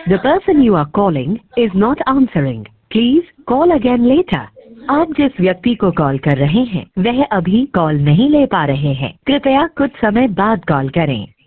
The person you are calling is not answering. Please call again later. आप जिस व्यक्ति को कॉल कर रहे हैं वह अभी कॉल नहीं ले पा रहे हैं। कृपया कुछ समय बाद कॉल करें।